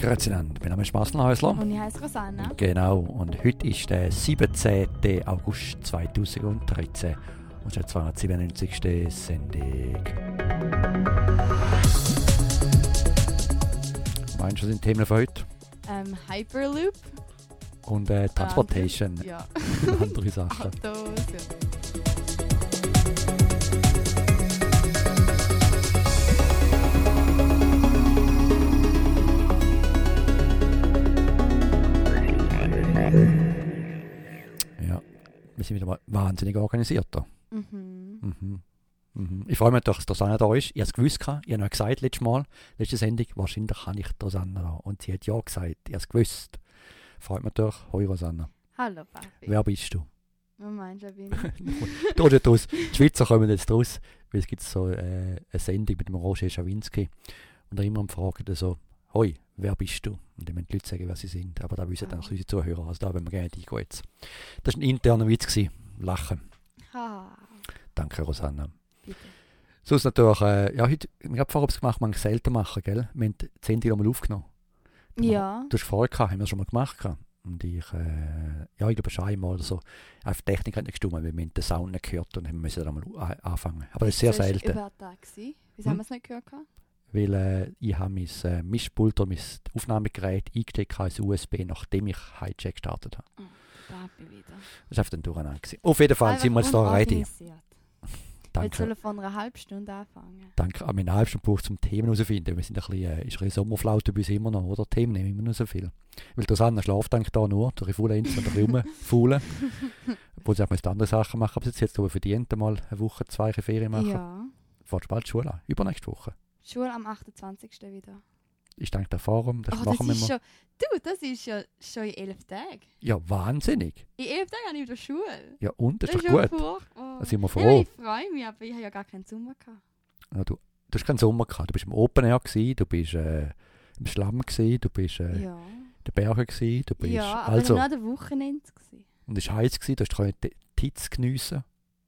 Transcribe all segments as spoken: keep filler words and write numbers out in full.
Grüezi, mein Name ist Marcel Häusler. Und ich heiße Rosanna. Genau, und heute ist der siebzehnten August zweitausenddreizehn und es ist die zweihundertsiebenundneunzigste Sendung. Meinst du, was sind die Themen für heute? Ähm, Hyperloop. Und äh, Transportation. Andere, ja. Und andere Sachen. Autos, ja. Ja, wir sind wieder mal wahnsinnig organisiert hier. Mhm. Mhm. Mhm. Ich freue mich, dass Rosanna da ist. Ich habe es gewusst, ich habe noch gesagt, letztes Mal, letzte Sendung, wahrscheinlich kann ich Rosanna da. Und sie hat ja gesagt, ich habe es gewusst. Freut mich durch. Hoi Rosanna. Hallo Papi. Wer bist du? Was meinst du, wer bin ich? Da nicht raus. Die Schweizer kommen jetzt raus, weil es gibt so äh, eine Sendung mit dem Roger Schawinski. Und er immer fragt so, hoi, wer bist du? Und dann müssen die Leute sagen, wer sie sind. Aber da wissen dann unsere Zuhörer. Also da wollen wir gerne eingehen jetzt. Das war ein interner Witz gewesen. Lachen. Ha. Danke, Rosanna. Bitte. Sonst natürlich, äh, ja, heute, ich habe vorher es gemacht, man kann es selten machen, gell? Wir haben die Sendung nochmal aufgenommen. Ja. Du hast vorher gehabt, haben wir schon mal gemacht. Gehabt. Und ich, äh, ja, ich glaube schon einmal oder so. Auf die Technik hat nicht gestimmt, weil wir haben den Sound nicht gehört und haben müssen dann mal anfangen. Aber das ist sehr Das war selten. über Tag gewesen. Wieso Hm? haben wir es nicht gehört? gehabt? Weil äh, ich habe mein äh, Mischpult oder mein Aufnahmegerät eingesteckt habe ins U S B, nachdem ich Hijack gestartet habe. Oh, Papi wieder. Das war einfach dann durcheinander gewesen. Auf jeden Fall sind wir jetzt da ready. Unorganisiert. Wir Danke. sollen von einer halben Stunde anfangen. Danke an meine halbe Stunde gebraucht, um Themen herauszufinden. Wir sind ein bisschen, äh, ist ein bisschen Sommerflaute bei uns immer noch, oder? Themen nehmen immer noch so viel. Weil der Sanna schläft eigentlich da nur, durch die Faulenz und ein bisschen rumfaulen. Obwohl sie auch mal andere Sachen machen, aber sie hat jetzt aber verdient, mal eine Woche, zwei Ferien machen. Ja. Fährst bald Schule an, übernächste Woche. Schule am achtundzwanzigsten wieder. Ich denke, der Forum, das Oh, das machen wir ist mal. schon... Du, das ist ja schon in elf Tagen. Ja, wahnsinnig. In elf Tagen habe ich wieder Schule. Ja, und, das ist ja doch gut. furchtbar. Da sind wir Ja, froh. ich freue mich, aber ich habe ja gar keinen Sommer gehabt. Ja, du, du hast keinen Sommer gehabt. Du bist im Open Air gewesen, du bist äh, im Schlamm gewesen, du bist äh, Ja. in den Bergen gewesen, du bist... Ja, aber also, nur an der Wochenende gewesen. und es war heiß gewesen, du hast die die Hitze geniessen.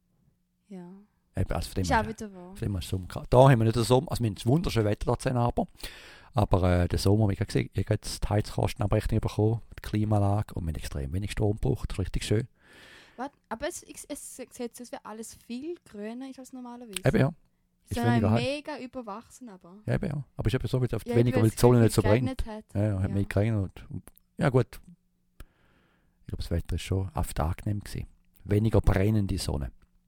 Ja. Eben, also von dem Ist auch her- wieder wahr. von dem her ist Sommer gehabt. Da haben wir nicht den Sommer, also wir haben das wunderschöne Wetter da zu aber, aber äh, der Sommer, wie ich gesehen, ich habe jetzt die Heizkostenabrechnung bekommen, die Klimaanlage und wir haben extrem wenig Strom gebraucht, das ist richtig schön. Warte, aber es, es, es sieht so aus, als wäre alles viel grüner ist als normalerweise. Eben ja, Es ist ist weniger heiß. mega überwachsen, aber. Ja, eben ja. Aber es ist eben so, weil es oft Ja, weniger, weil weil es die Sonne viel nicht so brennt. geregnet hat. Ja, ja, hat Ja. mehr geregnet. Und, ja gut, ich glaube das Wetter ist schon oft angenehm gewesen. Weniger brennende Sonne.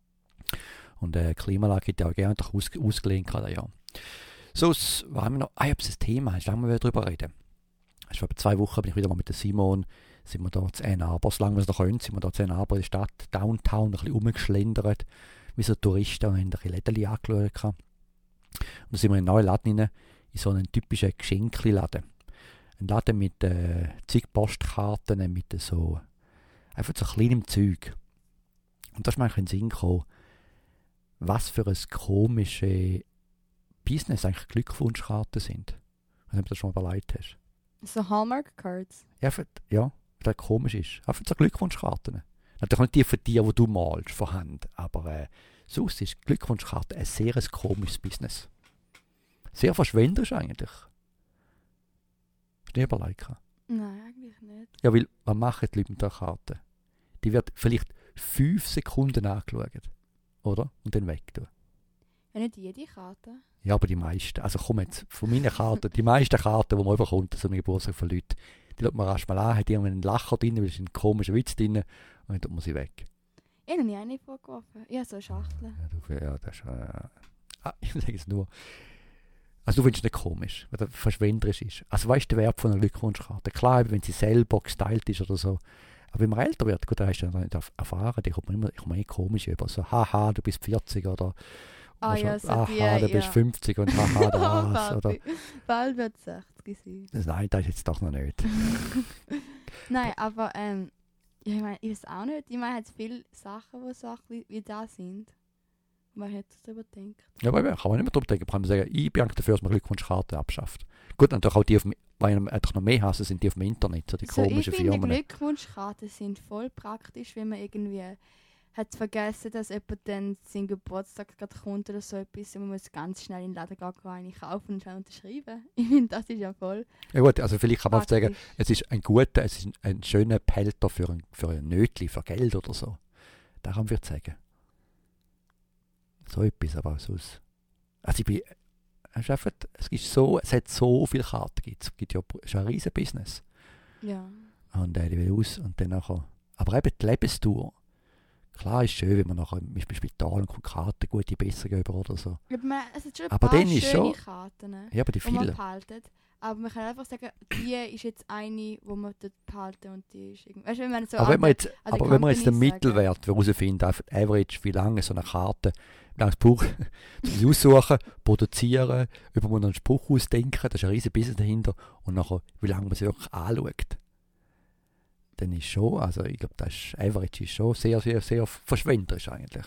Und äh, die Klimaanlage hat ja auch gerne aus, ausgelehnt gerade, ja. So, was haben wir noch? Ah, ich habe das Thema, ich lange mal darüber reden. Also vor zwei Wochen bin ich wieder mal mit der Simon, sind wir da zu Ann Arbor, solange wir es noch können, sind wir da zu Ann Arbor in der Stadt, Downtown, ein bisschen rumgeschlendert, wie so Touristen, und haben ein bisschen Läden angeschaut. Und dann sind wir in einen neuen Laden rein, in so einen typischen Geschenkli-Laden. Ein Laden mit äh, zig Postkarten, mit so, einfach so kleinem Zeug. Und da ist mir eigentlich in den Sinn gekommen, was für ein komisches Business eigentlich Glückwunschkarten sind. Ich weiß nicht, ob du das schon mal überlegt hast. So Hallmark-Cards. Ja, für, ja, was komisch ist. Einfach so Glückwunschkarten. Natürlich nicht die von dir, die du malst, von Hand, aber äh, sonst ist Glückwunschkarte ein sehr ein komisches Business. Sehr verschwenderisch eigentlich. Hast du nie überlegt? Nein, eigentlich nicht. Ja, weil, was machen die Leute mit der Karte? Die wird vielleicht fünf Sekunden angeschaut. Oder? Und dann weg. Du. Ja, nicht jede Karte. Ja, aber die meisten. Also komm jetzt, von meinen Karten, die meisten Karten, die man überkommt, so einem Geburtstag von Leuten, die schaut man erst mal an, hat irgendeinen Lacher drin, weil es ist ein komischer Witz drin, und dann tut man sie weg. Ich habe noch nie eine vorgeworfen. Ich habe so eine Schachtel. Ja, du, ja das ist... Äh, ah, ich sage es nur. Also du findest es nicht komisch, weil das verschwenderisch ist. Also weißt du den Wert von einer Glückwunschkarte? Klar, wenn sie selber gestylt ist oder so. Aber wenn man älter wird, gut, dann hast du dann nicht erfahren, die kommt man immer, ich komme eh komisch über. So, haha, du bist vierzig oder... Ah oder ja, so, so aha, die, du bist ja. fünfzig und haha, das. Oh, oder, Papi. Bald wird es sechzig sein. nein, das ist jetzt doch noch nicht. Nein, aber ähm, ja, ich meine, ich weiß auch nicht. Ich meine, es viele Sachen, die so ein bisschen wie da sind. Man hätte darüber denkt. Ja, aber eben, kann man nicht mehr drüber denken. Man kann sagen, ich bin eigentlich dafür, dass man Glückwunschkarten abschafft. Gut, natürlich auch die, auf dem, weil ich noch mehr hasse, sind die auf dem Internet, so die So, ich komischen finde, Firmen. Glückwunschkarten sind voll praktisch, wenn man irgendwie hat vergessen, dass jemand dann seinen Geburtstag gerade kommt oder so etwas und man muss ganz schnell in den Laden gehen, eine kaufen und schnell unterschreiben. Ich finde, das ist ja voll. Ja gut, also vielleicht kann man auch sagen, praktisch. es ist ein guter, es ist ein, ein schöner Pelter für ein, für ein Nötli, für Geld oder so. Da kann man sagen. So etwas, aber sonst. Also ich bin, es ist einfach, es gibt so, es hat so viele Karten, es gibt ja, es ist ein riesen Business. Ja. Und äh, die will aus und dann nachher, aber eben die Lebenstour. Klar ist schön, wenn man nachher im Spital und kommt Karten gute Besserungen über oder so. Ja, man, es hat schon ein Aber paar dann ist schöne schon- Karten, ne, Ja, aber die die man vielen. behaltet. Aber man kann einfach sagen, die ist jetzt eine, die man dort behalten und die ist irgendwie... Weißt du, wenn man so Aber wenn man an- jetzt, an der aber wenn man jetzt den Company sagen. Mittelwert herausfindet, einfach average, wie lange so eine Karte, wie lange es braucht, um sie aussuchen, produzieren, über man einen Spruch ausdenken, da ist ein riesen Business dahinter und nachher, wie lange man sie wirklich anschaut, dann ist schon, also ich glaube, das ist, average ist schon sehr, sehr, sehr verschwenderisch eigentlich.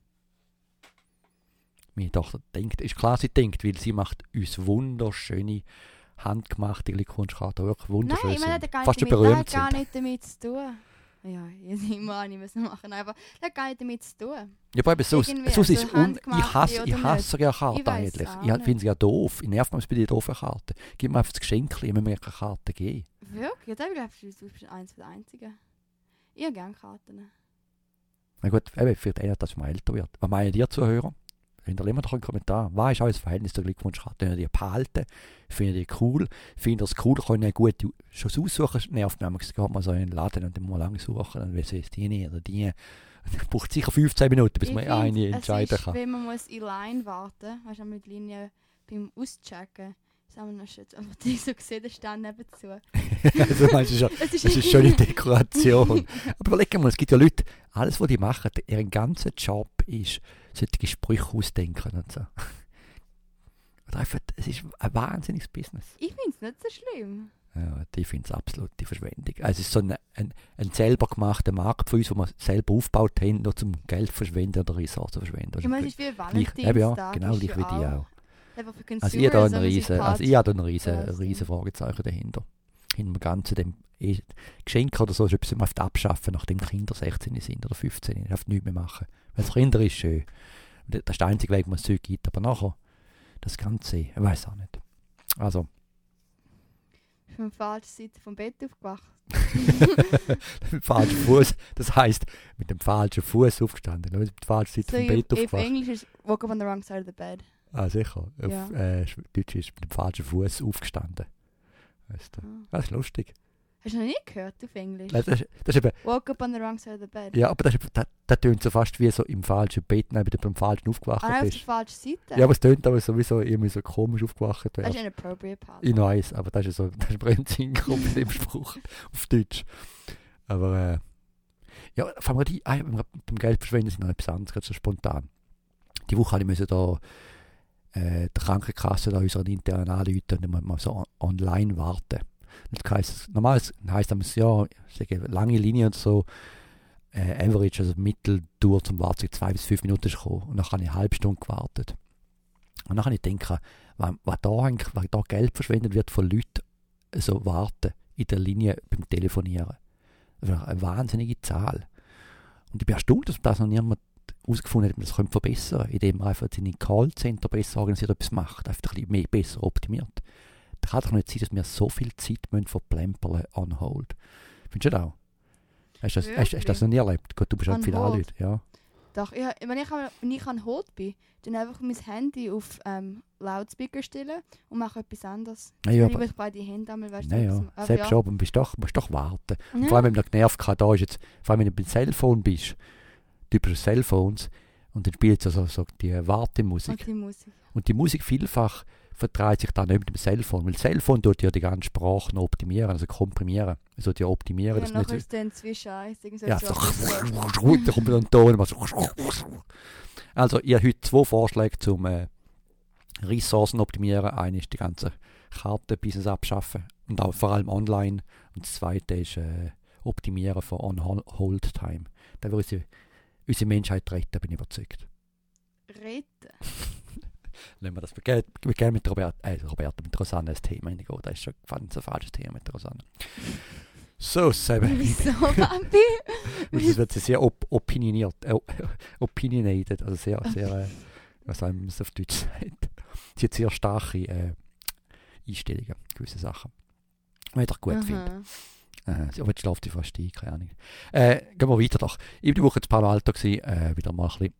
Meine Tochter denkt, ist klar, sie denkt, weil sie macht uns wunderschöne, handgemachte Glückwunschkarten, wirklich wunderschön Nein, ich meine, sind. das hat gar Fast nicht schon damit, das berühmt hat gar sind. nicht damit zu tun. Ja, jetzt immer nicht müssen machen, aber das hat gar nicht damit zu tun. Ja, aber eben sonst, Irgendwie, sonst ist also un ich handgemachte hasse, ich oder hasse ja Ich Karten weiss eigentlich. auch Ich nicht. finde sie ja doof. Ich nervt mich bei den doofen Karten. Gib mir einfach das Geschenk, ich muss mir keine Karten geben. Wirklich? Ja, das glaube ich, du bist eins der Einzigen. Ich habe gerne Karten. Na gut, eben, vielleicht eher, dass man älter wird. Was meinen ihr Zuhörer? Hinterlassen wir doch einen Kommentar. Was ist euer Verhältnis zur Glückwunschkarte? Findet ihr die behalten? Findet ihr die cool? Findet ihr es cool? Können ihr gut schon aussuchen? Nervt mich, geht man so in den Laden und dann muss man lange suchen. Dann weiß ich, die nicht oder die. Es braucht sicher fünfzehn Minuten, bis Ich man find, eine es entscheiden ist, kann. wenn man muss in Line warten, weißt du, mit Linie beim Auschecken, das haben wir noch schon einfach die so gesehen, der stand nebenzu. Also meinst du schon, Es ist, das ist schon eine Dekoration. Aber überleg mal, es gibt ja Leute, alles was die machen, ihr ganzer Job ist, solche Sprüche ausdenken und so. Oder einfach, es ist ein wahnsinniges Business. Ich finde es nicht so schlimm. Ja, ich finde es absolute Verschwendung. Also es ist so ein, ein, ein selber gemachter Markt für uns, den wir selber aufgebaut haben, nur zum Geld verschwenden oder Ressourcen verschwenden. Ich meine, es ist wie Gleich- Valentinstag. eben ja, genau, ist gleich wie die auch. Einfach für Also ich habe da ein Consumer, riesen, also ich habe da ein riesen, Ja, so. riesen Fragezeichen dahinter. Hinter dem ganzen dem eh, Geschenk oder so ist etwas, was man oft abschaffen, nachdem die Kinder sechzehn sind oder fünfzehn. Ich darf nichts mehr machen. Weil für Kinder ist schön. Das ist der einzige Weg, wo man es Zeug gibt. Aber nachher, das Ganze, ich weiß auch nicht. Also, Ich bin auf der falschen Seite vom Bett aufgewacht. mit dem falschen Fuß, das heisst, mit dem falschen Fuß aufgestanden, nicht mit der falschen Seite So, vom auf, Bett auf aufgewacht. Englisch ist Woke up on the wrong side of the bed. Ah, sicher. Auf Ja. äh, Deutsch ist mit dem falschen Fuß aufgestanden. Weißt du? Ah. Das ist lustig. Hast du noch nie gehört auf Englisch? Das ist, das ist eben, Woke up on the wrong side of the bed. ja, aber das, ist- das, das tönt so fast wie so im falschen Bett, neben dem falschen aufgewacht Ah, nein, auf der bist. falschen Seite. Ja, aber es tönt aber sowieso irgendwie so komisch aufgewacht das werden. ist inappropriate part. Ich weiß, aber das ist so, das ist mir in den Sinn gekommen mit dem Spruch auf Deutsch. Aber äh, ja, fangen wir die, ah, wenn wir beim Geld verschwenden, sind noch etwas anderes, gerade so spontan. Die Woche habe ich müssen da äh, der Krankenkasse da unseren internen anrufen und dann muss man so on online warten. Das heisst, normal heisst das ja, ich sage, lange Linie und so, äh, average, also Mitteldauer zum Warten, zwei bis fünf Minuten ist gekommen. Und dann habe ich eine halbe Stunde gewartet. Und dann habe ich gedacht, was, was da eigentlich, was da Geld verschwendet wird von Leuten, so warten in der Linie beim Telefonieren. Das ist eine wahnsinnige Zahl. Und ich bin erstaunt, dass das noch niemand herausgefunden hat, wie man das könnte verbessern könnte, indem man einfach seine Callcenter besser organisiert etwas macht, einfach ein bisschen mehr, besser optimiert. Das kann doch nicht sein, dass wir so viel Zeit müssen verplempern on hold. Findest du das auch? Hast du das, hast, hast du das noch nie erlebt? Gut, du bist halt On viel hold? Leute, ja. Doch, ja, wenn ich, an- wenn ich an Hold bin, dann einfach mein Handy auf ähm, Loudspeaker stellen und mache etwas anderes. Ja, ja, Wenn aber, ich beide Hände einmal, weißt du, naja, etwas- aber selbst ja. schon, aber du bist doch, musst doch warten. Und Ja. vor allem, wenn du genervt hast, da ist jetzt, vor allem wenn du beim Cellphone bist, typische Cellphones, und dann spielt es also so die Wartemusik. Und die Musik. Und die Musik vielfach vertreibt sich dann nicht mit dem Cellphone, weil das Cellphone tut ja die ganze Sprache noch optimieren, also komprimieren. Also die optimieren, Ja, dass nachher nicht ist dann zwischen eins. irgendwie so ja, so- so, da kommt dann ein Ton. und man so. Also ich habe heute zwei Vorschläge zum äh, Ressourcen optimieren. Eine ist die ganze Kartenbusiness abschaffen und auch vor allem online. Und das zweite ist äh, optimieren von On-Hold-Time. Da wird unsere, unsere Menschheit retten, bin ich überzeugt. Retten. Lassen wir das gerne gern mit Robert, äh, Roberto, mit Rosanne ein Thema reingehen. Das ist schon ganz ein falsches Thema mit Rosanne. So, Sebe. Wieso, Papi? Und es wird sehr op opinioniert, äh, opinionated, also sehr, sehr, äh, was man es auf Deutsch sagt. Sie hat sehr starke äh, Einstellungen, gewisse Sachen. Was ich doch gut finde. Äh, aber jetzt schläft sie fast ein, keine Ahnung. Äh, gehen wir weiter doch. Ich war die Woche in Palo Alto, gewesen, äh, wieder mal ein bisschen.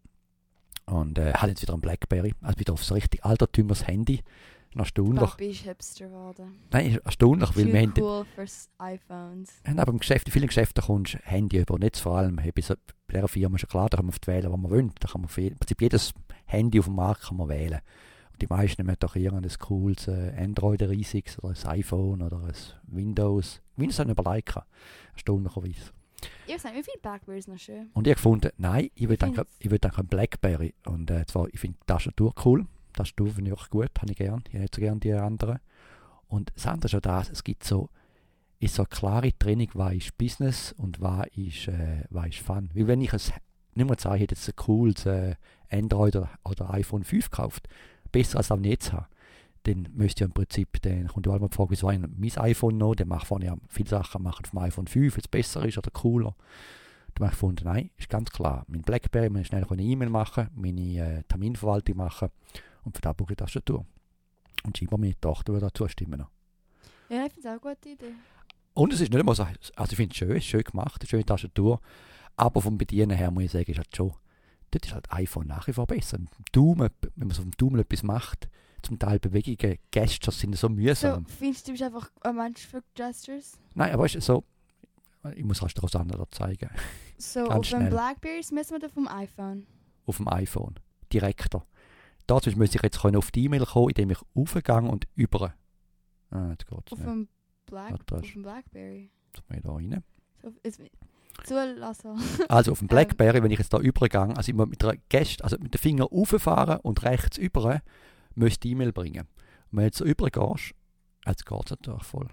Und äh, hatte jetzt wieder ein Blackberry, also wieder auf so richtig altertümliches Handy. Erstaunlich. Papi ist Hipster geworden. Nein, ist erstaunlich, weil Too wir haben... cool für iPhones. Und aber im Geschäft, in vielen Geschäften kommst du Handy über. Nicht vor allem, hey, bei, so, bei dieser Firma ist ja klar, da kann man oft wählen, was man will. Da kann man viel, im Prinzip jedes Handy auf dem Markt kann man wählen. Und die meisten nehmen doch irgendein cooles äh, Android riesiges oder ein iPhone oder ein Windows. Windows haben überlegt. Erstaunlicherweise. Ich weiß nicht, wie viele Blackberries noch schön? Und ich habe gefunden, nein, ich will Ich dann find's- will dann ein Blackberry. Und äh, zwar, ich finde die Tastatur cool. Die Tastatur finde ich auch gut, habe ich gern. Ich habe nicht so gern die anderen. Und das andere ist auch das, es gibt so, ist so eine klare Trennung, was ist Business und was ist, äh, was ist Fun. Weil wenn ich es nicht mehr sage, ich hätte jetzt ein cooles äh, Android oder, oder iPhone fünf gekauft, besser als auch nicht zu haben, dann müsste ich im Prinzip, dann kommt ja auch mal die Frage, wieso habe ich mein iPhone noch, dann mache ich vorne ja viele Sachen machen auf dem iPhone fünf, wenn es besser ist oder cooler. Dann habe ich gefunden, nein, ist ganz klar, mein Blackberry, man schnell eine E-Mail machen, meine äh, Terminverwaltung machen und für das brauche ich die Tastatur. Und scheinbar meine Tochter würde da zustimmen. Ja, ich finde es auch eine gute Idee. Und es ist nicht immer so, also ich finde es schön, es ist schön gemacht, eine schöne Tastatur, aber vom Bedienen her muss ich sagen, ist halt schon, dort ist halt iPhone nach wie vor besser. Mit dem Daumen, wenn man so vom Daumen etwas macht, zum Teil Bewegungen, Gestures sind so So, mühsam. findest du, du bist einfach ein Mensch für Gestures? Nein, aber es ist so, ich muss erst Rosanna zeigen, So, Ganz auf schnell. dem Blackberries messen wir da vom iPhone. auf dem iPhone, direkter. Dazu müsste ich jetzt können auf die E-Mail kommen, indem ich raufgehe und über. Ah, jetzt geht's Auf nicht. dem, Black, Warte, das auf ist- dem Blackberry. Jetzt muss ich da rein. So, jetzt, zulassen. Also auf dem Blackberry, wenn ich jetzt da übergehe, also immer mit der Gest, also mit dem Finger rauffahren und rechts über, müsste die E-Mail bringen. Und wenn du jetzt so übergehst, jetzt geht es natürlich voll.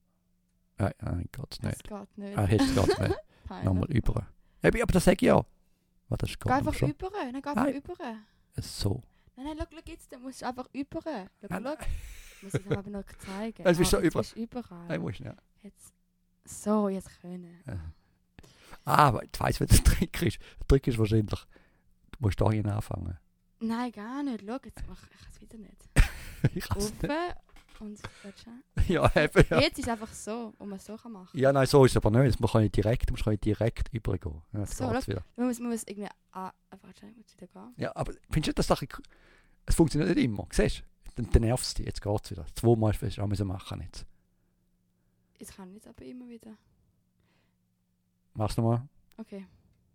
Nein, nein, geht es Das nicht. geht nicht. Ah, jetzt geht es nicht. Peinlich. Nochmal über. Eben, aber das sage ich ja. Warte, das Geh geht einfach schon. über. Nein, geh einfach Nein. über. So. Nein, nein, schau, schau jetzt, dann musst du einfach über. Schau, Nein, schau. Ich muss es aber noch zeigen. Es ist so jetzt über- bist du überall. Nein, musst du nicht. Jetzt. So, jetzt können. Ah, aber ich weiss, was der Trick ist. Der Trick ist wahrscheinlich, du musst da hin anfangen. Nein, gar nicht. Schau, jetzt mach ich es wieder nicht. Ich kann es Rauf nicht. und willst du? Ja, eben, ja. Jetzt ist es einfach so, wo man es so kann machen. Ja, nein, so ist es aber nicht. Man kann nicht direkt, man kann nicht direkt übergehen. Ja, jetzt So, geht's wieder. Man muss, man muss irgendwie. Ah, warte, ich muss wieder gehen. Ja, aber findest du das Sache? Es funktioniert nicht immer. Siehst du? Dann, dann nervt es dich. Jetzt geht es wieder. Zweimal hast du auch müssen machen jetzt. Jetzt kann ich es aber immer wieder. Mach's nochmal. Okay.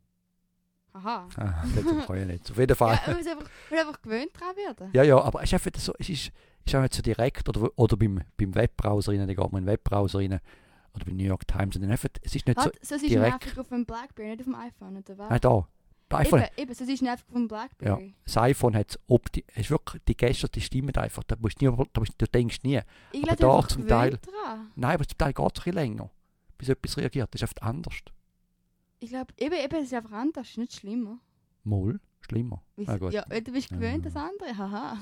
Aha. Ah, das kann ich nicht. Auf jeden Fall. Ja, man muss einfach, man muss einfach gewöhnt dran werden. Ja, ja, aber es ist einfach so, es ist, ist auch nicht so direkt, oder, oder beim, beim Webbrowser rein, da geht man in den Webbrowser rein, oder beim New York Times, und dann einfach, es ist nicht so, Halt, so ist direkt. nervig auf dem Blackberry, nicht auf dem iPhone, oder was? nein, da, das iPhone, Eben, eben, so ist nervig auf dem Blackberry. das iPhone hat opti, ist wirklich, die Gäste, die stimmen einfach, da musst du, nie, da musst, du denkst nie, Ich aber glaube, da einfach zum gewöhnt dran. nein, aber zum Teil geht es ein bisschen länger, bis etwas reagiert, das ist einfach anders. Ich glaube, eben, eben, es ist einfach anders, es ist nicht schlimmer. Mal, schlimmer. Wieso? Ah, gut. Ja, du bist gewöhnt, das andere, haha.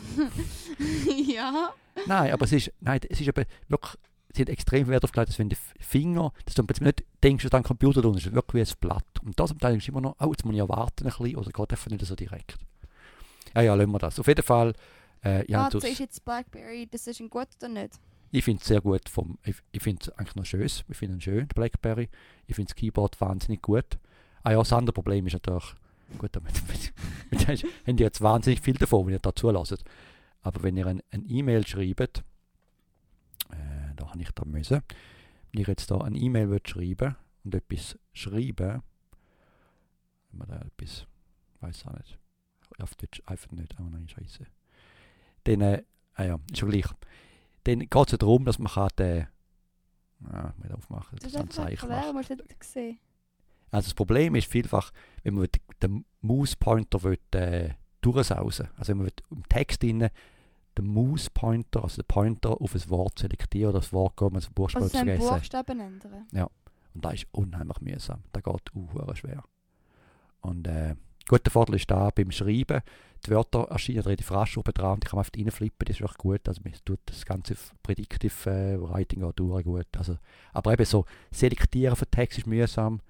Ja. Nein, aber es ist, nein, es ist eben wirklich, sie hat extrem Wert darauf gelegt, dass wenn der Finger, dass du plötzlich nicht denkst, dass du an den Computer tun, es ist wirklich wie ein Blatt. Und das am Teil denkst du immer noch, oh, jetzt muss ich ja warten ein bisschen, oder geht einfach nicht so direkt. Ja, ja, lassen wir das. Auf jeden Fall, äh, ja, Also das, ist jetzt Blackberry Decision gut oder nicht? ich finde es sehr gut, vom, ich, ich finde es eigentlich noch schön, ich finde es schön, der Blackberry. Ich finde das Keyboard wahnsinnig gut. Ah ja, das andere Problem ist natürlich, gut, damit, mit, mit, haben die jetzt wahnsinnig viel davon, wenn ihr da zulasst. Aber wenn ihr ein, ein E-Mail schreibt, äh, da habe ich da müssen, wenn ich jetzt da ein E-Mail will schreiben und etwas schreiben, wenn man da etwas, weiß auch nicht, auf Deutsch einfach nicht, oh nein, scheiße. Dann, äh, ah ja, ist schon gleich. Dann geht es ja darum, dass man kann den, ja, ich muss aufmachen, Das das ist ist ein einfach Zeichen erklären, machen. musst du nicht sehen. Also das Problem ist vielfach, wenn man den, den Mauspointer will, äh, durchsausen, also wenn man will, im Text drin den Mauspointer, also den Pointer auf ein Wort selektieren oder das Wort gehen, man das Buchstaben Also so einen vergessen. Buchstaben ändern. Und das ist unheimlich mühsam. Das geht auch schwer. Und äh, gut, der Vorteil ist da beim Schreiben, die Wörter erscheinen relativ rasch oben dran und die kann man einfach reinflippen, das ist wirklich gut. Also man tut das ganze Predictive äh, Writing auch durch gut. Also, aber eben so, selektieren von Text ist mühsam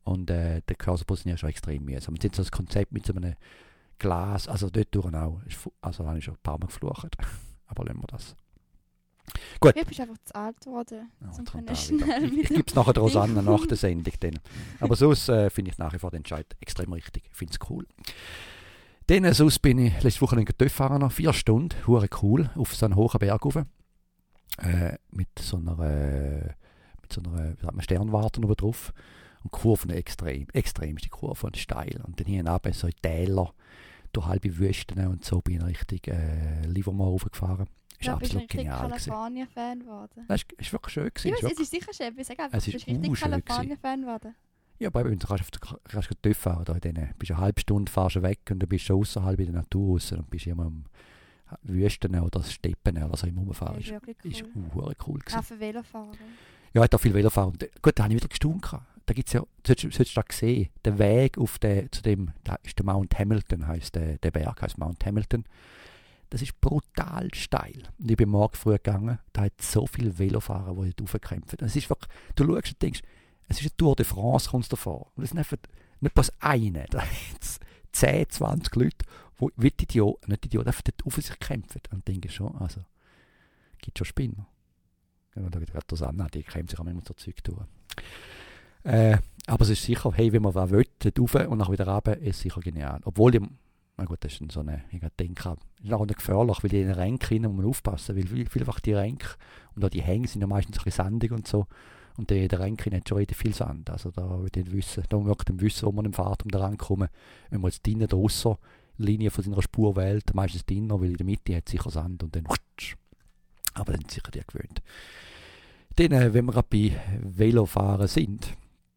Und äh, der Cursorbus ist schon extrem mühsam. Und jetzt so das Konzept mit so einem Glas, also dort durch auch, ist, fu- also habe ich schon ein paar Mal geflucht. Aber lassen wir das. Gut. Du bist einfach zu alt geworden. Ja, zum jetzt kommt können auch schnell wieder. Ich ich wieder- gebe es nachher der Rosanna nach der Sendung. Dann. Aber sonst äh, finde ich nach wie vor den Entscheid extrem richtig. Ich finde es cool. Dann äh, sonst bin ich letzte Woche in TÜV fahren, noch vier Stunden, hure cool, auf so einen hohen Berg rauf. Äh, mit so einer, äh, mit so einer wie sagt man, Sternwarte oben drauf. Und die Kurven extrem, extrem ist die Kurve und steil. Und dann hier runter so in Täler, durch halbe Wüsten und so bin ich richtig äh, Livermore raufgefahren. Ist Ja, bist du absolut richtig genial gewesen. Kalifornien-Fan geworden? Das ist, ist wirklich schön gewesen. Ich Ist weiß, wirklich- es ist sicher schön. Ich sage einfach, Es du ist bist richtig urschön gewesen. Kalifornien-Fan geworden. Ja, aber wenn du kannst auf der kannst du TÜV fahren, da in denen, bist eine halbe Stunde fahrst du weg und dann bist du außerhalb in der Natur raus und bist immer im Wüsten oder Steppen oder so im Das Rumfahren. ist Ist, wirklich ist cool. hure cool gewesen. Auch für Velofahrer. Ja, hat auch viel Velofahrer. Und, äh, gut, da habe ich wieder gestaunt. gehabt. Da gibt es ja, solltest du solltest du das sehen, der Weg auf den, zu dem, da ist der Mount Hamilton, heisst der, der Berg heißt Mount Hamilton. Das ist brutal steil. Und ich bin morgen früh gegangen, da hat so viele Velofahrer, die dort raufkämpfen. Es ist wirklich, du schaust und denkst, es ist eine Tour de France, kommst du davor. Und das ist einfach nicht bloß eine, da hat es zehn, zwanzig Leute, die wie die Idioten, nicht die Idioten, einfach dort auf sich kämpfen. Und denke schon, also, gibt schon Spinner. Ja, da wieder das an, die kämpfen sich auch immer so Zeug tun. Äh, aber es ist sicher, hey, wenn man was will, dort rauf und dann wieder runter, ist sicher genial. Obwohl, ich, na gut, das ist so eine, ich denke, ist auch nicht gefährlich, weil die in den Ränken muss man aufpassen, weil viel- vielfach die Ränke und auch die Hänge sind ja meistens ein bisschen sandig und so. Und die, der Ränken hat schon relativ viel Sand. Also da will ich wissen, da muss man wissen, wo man im Fahrt um den Rang kommen. Wenn man jetzt drinnen der Linie von seiner Spur wählt, meistens drinnen, weil in der Mitte hat sicher Sand und dann wutsch. Aber dann sind sicher die gewöhnt. Dann, äh, wenn wir gerade bei Velofahren sind,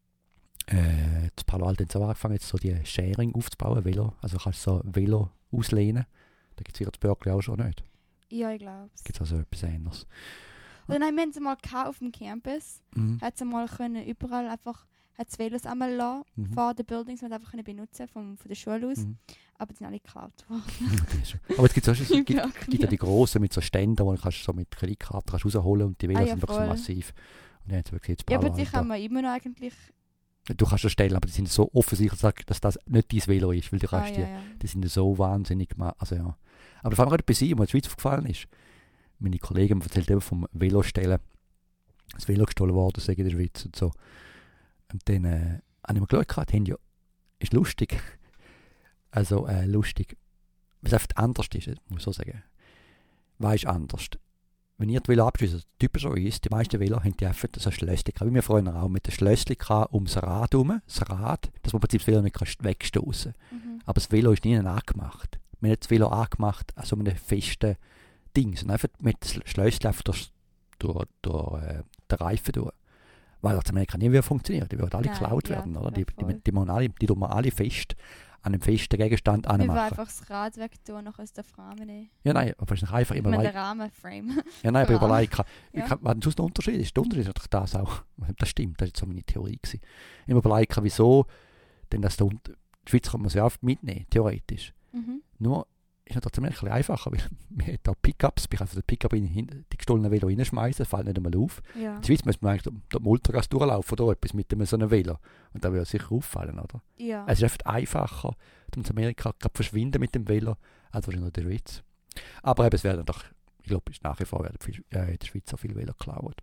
äh, in Palo Alto haben sie auch angefangen, jetzt so die Sharing aufzubauen, Velo. Also kannst du so Velo auslehnen. Da gibt es sicher das Berkeley auch schon nicht. Ja, ich glaube es. Gibt es also etwas anderes. Oder nein, wir haben es mal gehabt auf dem Campus. Mhm. Hat es mal können überall einfach, hat es Velos einmal lassen, Mhm. vor den Buildings, man einfach können benutzen vom, von der Schule aus. Mhm. Aber die sind alle geklaut worden. Das ist schon- Aber jetzt gibt es auch schon, Im gibt, Berkeley. gibt ja die grossen mit so Ständen, wo du kannst so mit Kreditkarte kannst rausholen und die Velos Ah, ja, sind wirklich so voll. massiv. Und dann haben sie wirklich jetzt Ja, aber Palo die Alto. kann man immer noch eigentlich. Du kannst ja stellen, aber die sind so offensichtlich, dass das nicht dein Velo ist, weil die, Ah, kannst ja, die, ja. die sind so wahnsinnig gemacht. Also ja. Aber vor allem gerade bei sie, wo in der Schweiz aufgefallen ist, meine Kollegin erzählt eben vom Velostellen, das Velo gestohlen worden sei in der Schweiz und so. Und dann äh, habe ich mir geschaut, gehabt, die haben ja, ist lustig, also äh, lustig, was einfach anders ist, muss ich so sagen. Was ist anders? Wenn ihr die Velo abschließt, typisch so ist, die meisten Velo haben die einfach so ein Schlösschen gehabt, wie wir früher auch mit dem Schlösschen gehabt, ums Rad herum, das Rad, dass man im Prinzip das Velo nicht kannst wegstoßen kann. Mhm. Aber das Velo ist nie angemacht. Wir haben das Velo angemacht an so einem festen Ding, sondern einfach mit dem Schlösschen einfach durch, durch, durch äh, den Reifen durch. Weil das Amerika nie wieder funktioniert. Die werden alle Nein, geklaut ja, werden, oder? ja, Die, die, voll. die, die, müssen alle, die tun wir alle fest an einem festen Gegenstand Wir wollen anmachen. einfach das Rad weg tun, noch aus der Rahmen nehmen. Ja, nein, aber es ist einfach Ich immer meine, like, den Rahmenframe. ja, nein, aber Rahmen. überlegen kann, Ja. kann, was denn sonst der Unterschied ist. Der Unterschied ist natürlich das auch. Das stimmt, das war jetzt so meine Theorie gewesen. Immer überlegen kann, wieso, denn das der Unter- die Schweiz kann man sehr oft mitnehmen, theoretisch. Mhm. Nur ist natürlich ein bisschen einfacher, weil man hat da Pickups, ich kann einfach den Pickup in hin- die gestohlenen Velo reinschmeißen, das fällt nicht einmal auf. Ja. In der Schweiz müsste man eigentlich durch die Ultragas durchlaufen oder etwas mit einem so einem Velo. Und da würde sicher auffallen, oder? Ja. Es ist einfach einfacher, um in Amerika gerade verschwinden mit dem Velo, als wahrscheinlich in der Schweiz. Aber eben, es werden doch, ich glaube, nach wie vor werden viel, äh, in der Schweiz so viele Velo geklaut.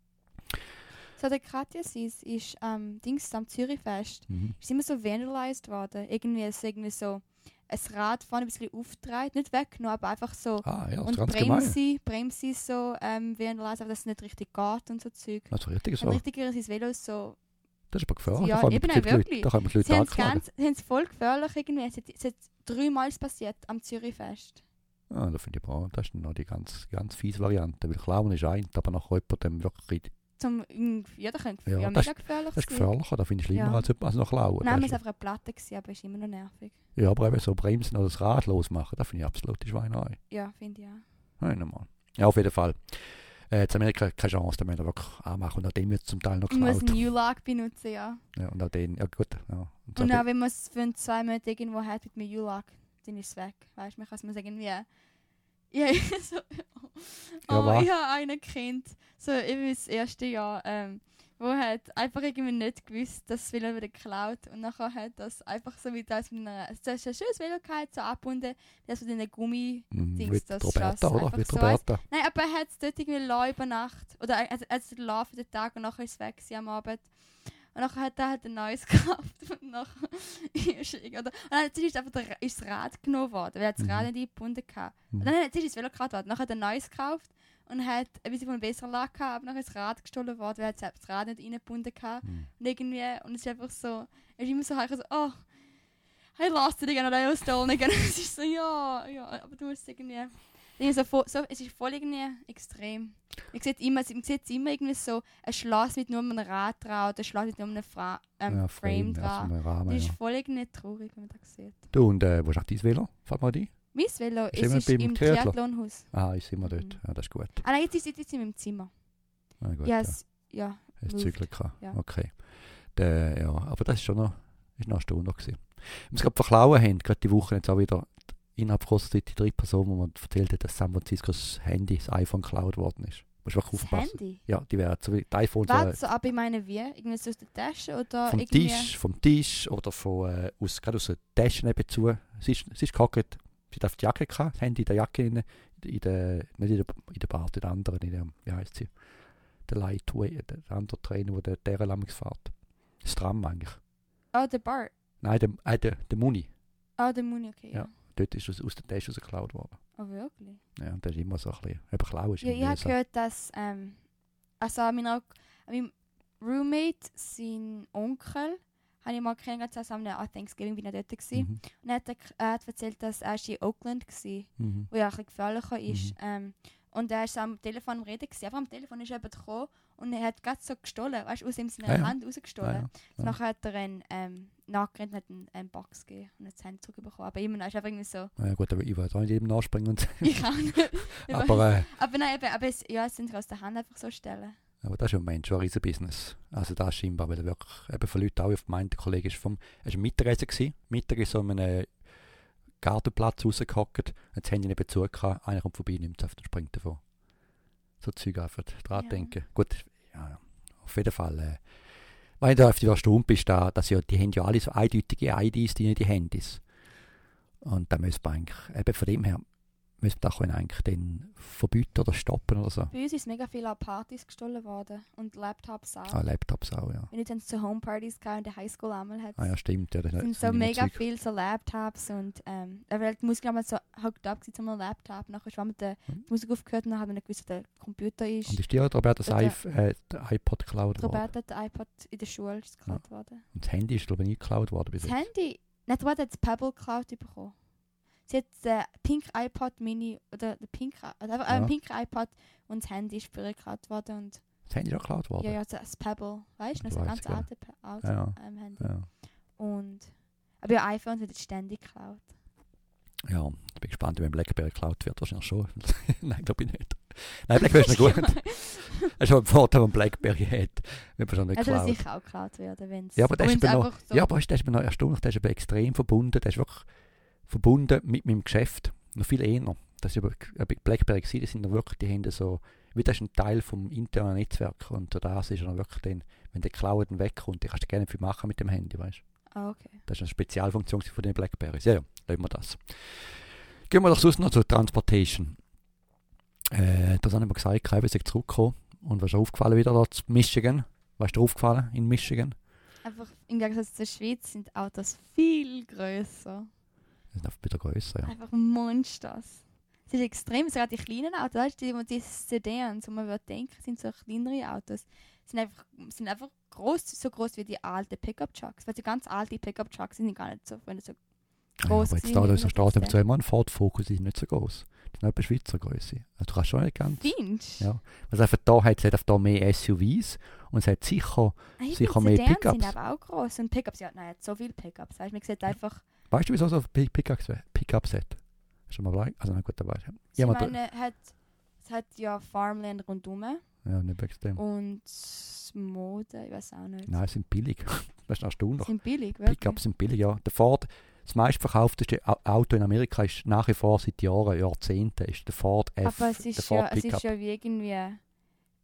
So, der Katja Sis ist ähm, Dings am Zürichfest. Mhm. Ist immer so vandalized worden. Irgendwie ist irgendwie so ein Rad vorne ein bisschen aufgedreht, nicht weggenommen, aber einfach so. Ah, ja, das ist Und ganz gemein. Bremse, Bremse so ähm, vandalized, aber dass es nicht richtig geht und so Zeug. Also richtig So. so. Ein richtiger sein Velo ist so. Das ist aber gefährlich. Ja, da können eben wir auch die Leute, wirklich. da können wir die Sie Leute haben es anklagen. ganz, sie haben es voll gefährlich irgendwie. Es hat, es hat dreimal passiert am Zürichfest. Ja, da finde ich aber, das ist noch die ganz, ganz fiese Variante. Weil Klauen ist ein, aber nach jemandem wirklich, Zum, ja, das kann Ja, ja, das- mega gefährlich das ist sein. gefährlicher, das finde ich schlimmer Ja. als, als noch Klauen. Nein, Das es war ist- einfach eine Platte, gewesen, aber ist immer noch nervig. Ja, aber eben so bremsen oder das Rad losmachen, das finde ich absolute Schweinerei. Ja, finde ich auch. Nein, nochmal. Ja, auf jeden Fall. Äh, in Amerika keine Chance, da müssen wir wirklich anmachen. Und auch den wird es zum Teil noch Ich muss geklaut. einen U-Lag benutzen, ja. Ja, und auch den, ja gut. Ja. Und so Und auch den- wenn man es für zwei Monate irgendwo hat mit einem U-Lag, dann ist es weg. Weißt du, man kann es mir irgendwie. Ja, so. Ja, Oh, was? ich habe einen Kind. So, eben das erste Jahr, ähm, wo hat einfach irgendwie nicht gewusst, dass das Velo wieder geklaut. Und nachher hat das einfach so wie das mit einer... Es ist ein schönes Velo gehabt, so abgebunden, das mit den Gummi-Dings. Mit das Roberta, Schloss. oder? Einfach Mit so Roberta. Nein, aber er hat es dort irgendwie lassen über Nacht. Oder also, also lassen für den Tag und nachher ist es weg gewesen am Abend. Und nachher hat er halt ein neues gekauft. Und nachher ist er, oder? Und dann ist einfach der, ist das Rad genommen worden, weil er hat das Mhm. Rad nicht eingebunden hatte. Mhm. Und dann hat er das Velo gekauft worden. Nachher hat er ein neues gekauft und hat ein bisschen von einer besseren Lage gehabt, aber nachher ist das Rad gestohlen worden, weil er selbst das Rad nicht eingebunden hatte. Mhm. Und irgendwie, und es ist einfach so, er ist immer so, so oh, I lost it again, or I was stolen again. Es ist so, ja, ja, aber du musst irgendwie... irgendwie So, voll- so, es ist voll irgendwie extrem. Man sieht immer, man sieht immer irgendwie so ein Schloss mit nur einem Rad dran oder ein Schloss mit nur einem Fra ähm, Ja, Frame ja, dran. so ein Rahmen, Das ist ja. voll irgendwie traurig, wenn man das sieht. Du, und äh, wo ist auch dein Velo? Fällt mal ein? Mein Velo Ist es immer ist beim im Triathlon? Triathlonhaus. Ah, ist immer dort. Mhm. Ja, das ist gut. Ah nein, jetzt ist jetzt in meinem Zimmer. Ah, gut Ja, ja. es, ja. Hast moved. Zügel gehabt. Ja. Okay. Der, ja, aber das ist schon noch, ist noch eine Stunde gewesen. Wenn wir es gerade verklauen haben, gerade die Woche jetzt auch wieder innerhalb kurzer Zeit die drei Personen, wo man erzählt hat, dass San Franciscos Handy, das iPhone geklaut worden ist. Musst wirklich Das aufpassen. Handy? Ja, die werden so wie die iPhones Was? wären So, aber ich meine wie? Irgendwie so aus der Tasche oder vom irgendwie... Tisch, vom Tisch oder von, äh, aus, gerade aus der Tasche nebenzu. Sie ist, sie ist gehockt, sie hat auf die Jacke gehabt, das Handy in der Jacke rein, in der, nicht in der, in der Bart, in der anderen, in der, wie heisst sie? Der Lightweight, der andere Trainer, der der Lamix fährt. Das Tram eigentlich. Oh, der Bart. Nein, der, äh, der, der Muni. Oh, der Muni, okay, ja. Ja. Dort ist es aus der Tasche rausgeklaut worden. Oh, wirklich? Ja, und das ist immer so ein bisschen, eben klauen ist Ja, immer ich habe mühsam. gehört, dass... Ähm, also an meiner, an meinem Roommate, sein Onkel, habe ich mal kennengelernt, also an Thanksgiving bin ich dort gewesen. Mhm. Und er hat, er hat erzählt, dass er in Oakland war, Mhm. wo ja ein bisschen gefährlicher ist. Mhm. Ähm, und er war am Telefon am Reden. Gewesen. Einfach am Telefon ist jemand gekommen und er hat gerade so gestohlen, weißt du, aus ihm seiner Ja, ja. Hand rausgestohlen. Ja, ja. Und nachher hat er einen ähm, nachgerannt und hat einen, einen Box gegeben und hat das Handy zurückbekommen. Aber immer noch ist einfach irgendwie so, Ja gut, aber ich will auch nicht jedem nachspringen. Und ich auch nicht. Ich aber, weiß. äh, aber nein, eben, aber es, ja, es sind aus der Hand einfach so stellen. aber das ist ja ein Mensch, ein riesen Business. Also das scheinbar, weil er wirklich eben von Leuten auch auf gemeint, der Kollege ist vom, er war ein Mittagessen gewesen. Mittag ist so an einem Gartenplatz rausgehockt, hat das Handy neben zu gehabt, einer kommt vorbei, nimmt es auf und springt davon. So Zeug einfach dran Ja. denken. Gut, ja, auf jeden Fall. Äh, wenn du auf die erstaunt bist, da, dass ja, die haben ja alle so eindeutige I Ds, die die Handys. Und da müssen wir eigentlich, eben von dem her, müssen wir da können eigentlich dann verbieten oder stoppen oder so. Bei uns ist mega viel an Partys gestohlen worden und Laptops auch. Ah, Laptops auch, ja. Wenn ich dann zu Homepartys gehe in der Highschool einmal hat Ah ja, stimmt. Ja, das sind das so immer mega Zeug. viel so Laptops und ähm, da war die Musik einmal so hooked up zu einem Laptop. Nachher ist mit der Mhm. Musik aufgehört und dann hat man nicht gewusst, wo der Computer ist. Und ist dir Roberta das Oder- iP- äh, der iPod geklaut worden? Roberta hat das iPod in der Schule ist geklaut worden. Und das Handy ist glaube ich nie geklaut worden bis Das jetzt. Handy, nicht Roberta hat das Pebble geklaut bekommen. Sie hat den Pink iPod Mini oder den Pink, oder einfach, äh, Ja. ein Pink iPod und das Handy ist bei ihr geklaut worden und Das Handy ist auch geklaut worden? ja, ja, das Pebble, weißt du, Das so ein weiss ganz ich, ja. altes Pe- altes, Ja. ähm, Handy. Ja. Und, aber ja, iPhone wird jetzt ständig geklaut. Ja, ich bin gespannt, wenn Blackberry geklaut wird. Wahrscheinlich schon. Nein, glaube ich nicht. Nein, Blackberry ist noch gut. Das ist schon ein Vorteil, wenn Blackberry hat. Wird man schon nicht Also das geklaut. sicher auch geklaut werden, wenn es Ja, aber das ist eben noch, einfach so... ja, aber weißt du, das ist mir noch erstaunlich. Das ist eben extrem verbunden. Das ist wirklich verbunden mit meinem Geschäft. Noch viel eher. Das ist aber Blackberry gewesen. Die sind noch wirklich, die haben so, wie das ist ein Teil vom internen Netzwerk. Und das ist dann wirklich dann, wenn der Cloud dann wegkommt, dann kannst du gerne viel machen mit dem Handy, weißt du. Ah, okay. Das ist eine Spezialfunktion von den Blackberries. Ja, ja, lassen wir das. Gehen wir doch sonst noch zur Transportation. Äh, das haben wir gesagt, ich bin zurückgekommen. Und was ist dir aufgefallen wieder da zu Michigan? Was ist dir aufgefallen in Michigan? Einfach im Gegensatz zur Schweiz sind Autos viel grösser. Das sind einfach wieder grösser, ja. Einfach Monsters. Es ist extrem, sogar die kleinen Autos, weißt du, die, die Sedans, wo man würde denken, sind so kleinere Autos, sind einfach, sind einfach groß, so groß wie die alten Pickup-Trucks. Weil die ganz alten Pickup-Trucks sind gar nicht so, wenn so Ja, groß aber jetzt sind da, wie da ist der Staat, hundertfünfzig. immer ein Ford Focus, die ist nicht so groß. Die sind etwa Schweizer Größe. Also du kannst schon nicht ganz. Findest du? Ja. Also einfach da hat es hat einfach da mehr S U Vs und es hat sicher, Ich sicher finde, mehr Sedans Pickups. sind aber auch groß. Und Pickups, ja, nein, so viele Pickups. Weißt, man sieht einfach, weißt du, wieso so viele Pickups Pickups hat? Schon mal gleich? Also na gut, da weiß ich. ich Ja, aber- meine, hat, es hat ja Farmland rundum Ja, nicht extrem. und Mode, ich weiß auch nicht. Nein, sie sind billig. Das ist erstaunlich. Sind billig, wirklich. Pickups sind billig, ja. Der Ford, das meistverkaufteste Au- Auto in Amerika ist nach wie vor seit Jahren, Jahrzehnten, ist der Ford F. Aber es der ist, Ford ja, es Pickup. ist ja wie irgendwie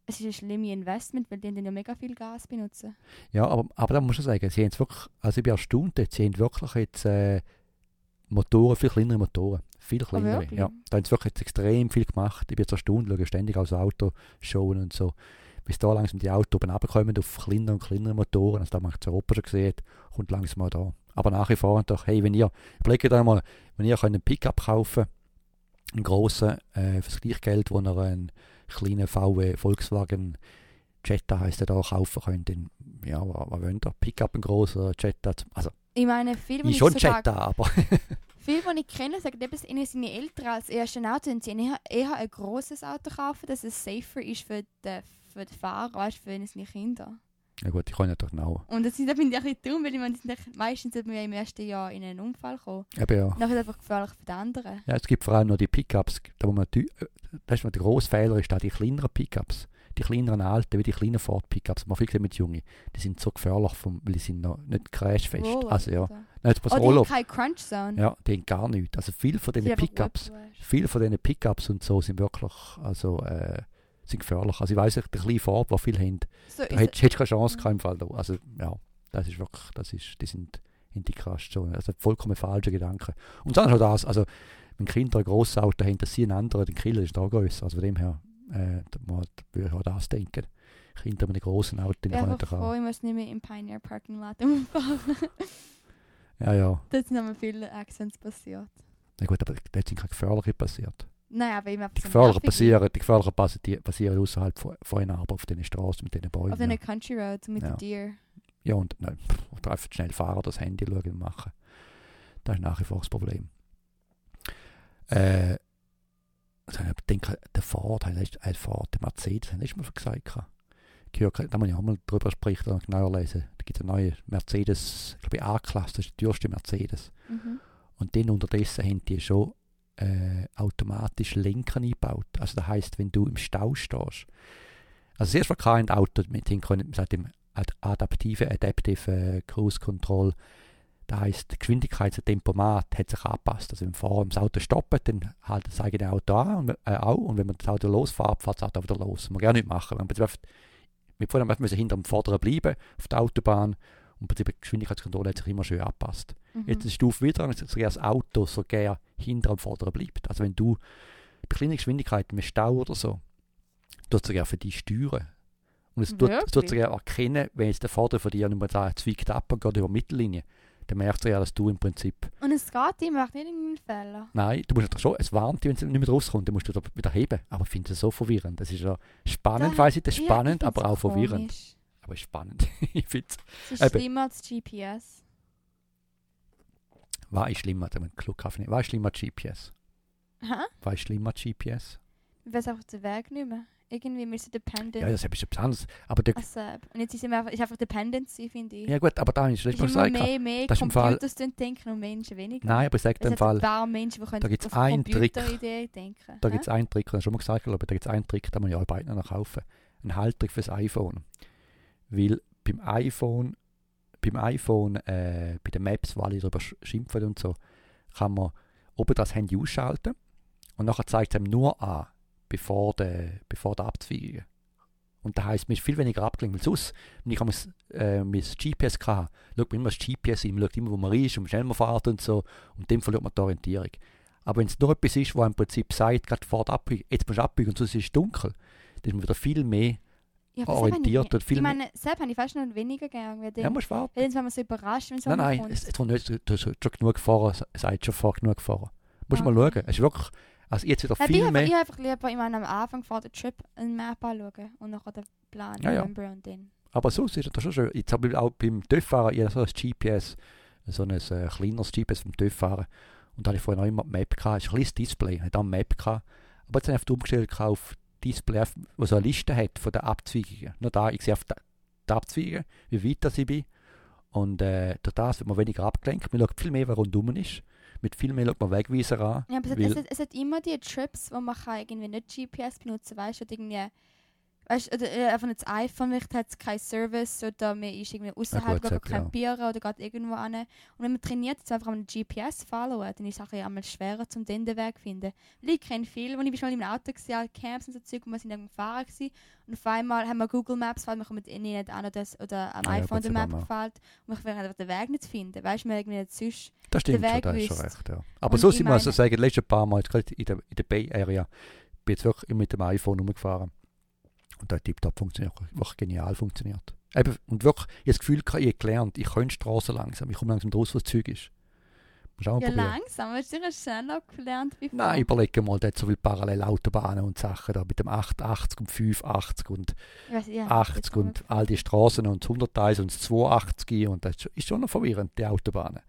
es ist ein schlimmes Investment, weil die dann ja mega viel Gas benutzen. Ja, aber, aber da muss ich sagen, sie haben es wirklich, also ich bin erstaunt, jetzt, sie haben wirklich jetzt äh, Motoren, viel kleinere Motoren. Viel kleinere, wirklich? ja. Da haben sie wirklich jetzt extrem viel gemacht. Ich bin jetzt erstaunt, schaue ständig aus Autoshowen und so. Bis da langsam die Autos oben runterkommen auf kleinere und kleinere Motoren, also da man es in Europa schon gesehen, kommt langsam mal da. Aber nach wie vor doch, hey, wenn ihr, überlegt euch mal, wenn ihr könnt einen Pickup kaufen einen grossen, äh, für das gleiche Geld, wo ihr einen kleinen V W Volkswagen Jetta heisst der da kaufen könnt, dann, ja, was, was wollt ihr? Pickup ein grosser Jetta, also Ich meine, viele, die ich ich schon sogar, Jetta, aber viele, die ich kenne, sagen, eben, ihnen seine Eltern als erstes Auto und sie eher, eher ein grosses Auto kaufen, dass es safer ist für die, für die Fahrer, weißt, für seine Kinder. ja gut, ich kann ja doch genau. Und das, ist- das finde ich ein bisschen dumm, weil ich meine, die sind echt- meistens sind wir im ersten Jahr in einen Unfall gekommen. Eben ja. Nachher ist es einfach gefährlich für die anderen. Ja, es gibt vor allem noch die Pickups, da wo man, die- das ist noch der grosse Fehler, ist da die kleineren Pickups. Die kleineren alten, wie die kleinen Ford Pickups, man viel gesehen mit Jungen, die sind so gefährlich, vom, weil die sind noch nicht crashfest. Roller, Also ja, oder? nicht bloß Oh, die Roller. haben keine Crunch Zone. Ja, die haben gar nichts. Also viele von Die diesen sind einfach Pickups, whiplash. viele von diesen Pickups und so sind wirklich, also äh, sind gefährlich. Also ich weiss nicht, der kleine Ford, der viel haben, So da ist hättest hättest keine Chance Ja. gehabt im Fall da. Also ja, das ist wirklich, das ist, die sind in die Crashzone. Also vollkommen falsche Gedanken. Und dann auch das, also wenn Kinder ein grosses Auto haben, dass sie einen anderen, den Killer ist da grösser. Also von dem her, äh, da muss- da würde ich auch das denken. Kinder mit einem grossen Auto, den ich bin kann einfach nicht froh, haben. ich muss nicht mehr im Pioneer Parking Lot umfahren. Ja, ja. Dort sind aber viele Accidents passiert. Na gut, aber dort sind keine gefährliche passiert. Nein, aber immer Die gefährlichen passieren, die gefährlichen passieren, passieren außerhalb von, von einer, aber auf den Straßen mit den Bäumen. Auf den Ja. Country Roads mit Ja. den Deer. Ja, und nein, pff, oder einfach schnell fahren, das Handy schauen und machen. Das ist nach wie vor das Problem. Äh, also ich denke, der Ford, der Ford, der Mercedes, haben letztes Mal schon gesagt. gehabt. Ich höre, da muss ich auch mal drüber sprechen und genauer lesen. Da gibt es eine neue Mercedes, ich glaube A-Klasse, das ist die teuerste Mercedes. Mhm. Und dann unterdessen haben die schon äh, automatisch Lenker eingebaut. Also das heisst, wenn du im Stau stehst. Also das erste Mal kein Auto mit hin können, man sagt dem Ad- adaptive, adaptive äh, Cruise Control. Das heisst, die Geschwindigkeit, das Tempomat hat sich angepasst. Also wenn vorher das Auto stoppt, dann hält das eigene Auto an und, äh, auch. Und wenn man das Auto losfährt, fährt das Auto wieder los. Das muss man gar nicht machen. Man wir vorher müssen hinter dem Vorderen bleiben auf der Autobahn und die Geschwindigkeitskontrolle hat sich immer schön angepasst. Mhm. Jetzt ist die Stufe wieder, dass sogar das Auto sogar hinter dem Vorderen bleibt. Also wenn du bei kleinen Geschwindigkeiten im Stau oder so, tut es sogar für dich steuern. Und es tut, es tut Wirklich? sogar erkennen, wenn jetzt der Vordere von dir nicht mehr da zwickt ab und geht über die Mittellinie, dann merkt er ja, dass du im Prinzip, Und es geht ihm, macht nicht irgendeinen Fehler. nein, du musst natürlich schon, es warnt dich, wenn es nicht mehr rauskommt, dann musst du da wieder heben. Aber ich finde es so verwirrend. Das ist ja spannend, Da- weiss ich, das ist Ja, spannend, ich aber find's auch verwirrend. komisch. Aber ist spannend. Ich finde es, Es ist Eben. schlimmer als G P S. was ist schlimmer, wenn man Glück hat, was ist schlimmer als G P S? Hä? Was ist schlimmer als G P S? Ich weiß einfach den Weg nicht mehr. Irgendwie, wir sind dependent. Ja, das ist etwas anderes. Aber der, Also, und jetzt ist es einfach, ist einfach Dependency, finde ich. ja gut, aber da ist es das ist mal immer gesagt. mehr, mehr das ist im Fall- Computers die denken und Menschen weniger. Nein, aber ich sage Es dem hat Fall, ein paar Menschen, die können da gibt's auf einen Trick. Computerideen denken. da Hä? gibt es einen Trick, das habe ich schon mal gesagt, glaube ich, da gibt es einen Trick, den muss ich auch beiden noch kaufen. Ein Halttrick fürs iPhone. Weil beim iPhone, beim iPhone, äh, bei den Maps, wo alle darüber sch- schimpfen und so, kann man oben das Handy ausschalten und nachher zeigt es einem nur an, bevor der, bevor der Abzweigungen. Und das heisst, man ist viel weniger abgelenkt. Weil sonst, wenn ich einmal äh, mein G P S hatte, schaut man immer das G P S ein, man schaut immer, wo man ist und wie schnell man fährt und so. Und dann verliert man die Orientierung. Aber wenn es nur etwas ist, wo im Prinzip sagt, gerade vor der Abbiegung, jetzt musst du abbiegen und sonst ist es dunkel, dann ist man wieder viel mehr Ja, aber orientiert. selbst Und habe viel ich, ich mehr, meine, selbst habe ich fast noch weniger gern. Weil ja, dann, musst warten. weil dann sind wir so überrascht, wenn es Nein, nein, kommt. es, es nicht, du hast schon genug gefahren, es sagt schon vor genug gefahren. Musst Ah. mal schauen. Es ist wirklich, also jetzt wieder Nein, ich viel einfach, mehr. ich einfach lieber ich meine, am Anfang vor der Trip eine Map anschauen und nachher den Plan Ja, ja. remember und dann. Aber sonst ist das schon schön. Jetzt habe ich auch beim TÜV-Fahren, ich habe so ein G P S, so ein äh, kleineres G P S vom TÜV-Fahren. Und da hatte ich vorher noch immer die Map gehabt. Es ist ein kleines Display, ich hatte auch eine Map gehabt. Aber jetzt habe ich auf die umgestellt auf Display, wo so eine Liste hat von den Abzweigungen. Nur da, ich sehe auf die, die Abzweigungen, wie weit das ich bin. Und äh, durch das wird man weniger abgelenkt. Man schaut viel mehr, wer rundum ist. Mit viel mehr schaut man Wegweiser an. Ja, aber es, hat, weil- es, hat, es hat immer die Trips, wo man kann irgendwie nicht G P S benutzen kann, weißt du, oder irgendwie, weißt du, oder äh, einfach nicht das iPhone, vielleicht hat es keinen Service oder man ist irgendwie außerhalb, gut, geht ja. campieren oder geht irgendwo hin. Und wenn man trainiert, jetzt einfach einen G P S followen, dann ist es auch einmal schwerer, um den Weg zu finden. Weil ich kenne viele, als ich schon im Auto war, Camps und so Zeug, und wir sind irgendwo gefahren gewesen, und auf einmal haben wir Google Maps gefällt, wir kommen eh nicht an oder, oder am Ah, ja, iPhone Gott sei den Map Dank. gefällt und wir können einfach den Weg nicht finden. Weißt du, wir irgendwie nicht sonst Das stimmt den schon, Weg da ist schon wisst. recht, ja. Aber Und so ich sind wir also meine- sagen, die letzten paar Mal, jetzt gerade in der, in der Bay Area, bin jetzt wirklich immer mit dem iPhone rumgefahren. Und der tiptop funktioniert, wirklich genial funktioniert. Eben, und wirklich, ich habe das Gefühl, ich habe gelernt, ich kann Straßen langsam, ich komme langsam raus, was das Zeug ist. Musst du auch mal Ja, probieren. langsam, hast du sicher schneller gelernt wie Nein, vorher. überlege mal, der hat so viele Parallelautobahnen und Sachen da mit dem acht achtzig und fünf achtzig und Ich weiss, ja, achtzig jetzt und haben all die Straßen und das hunderteins und das zweihundertachtzig und das ist schon- ist schon noch verwirrend, die Autobahnen.